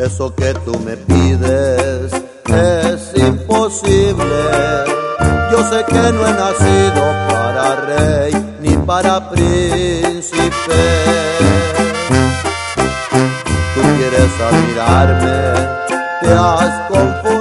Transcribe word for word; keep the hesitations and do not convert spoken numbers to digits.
Eso que tú me pides es imposible. Yo sé que no he nacido para rey ni para príncipe. Tú quieres admirarme, te has confundido.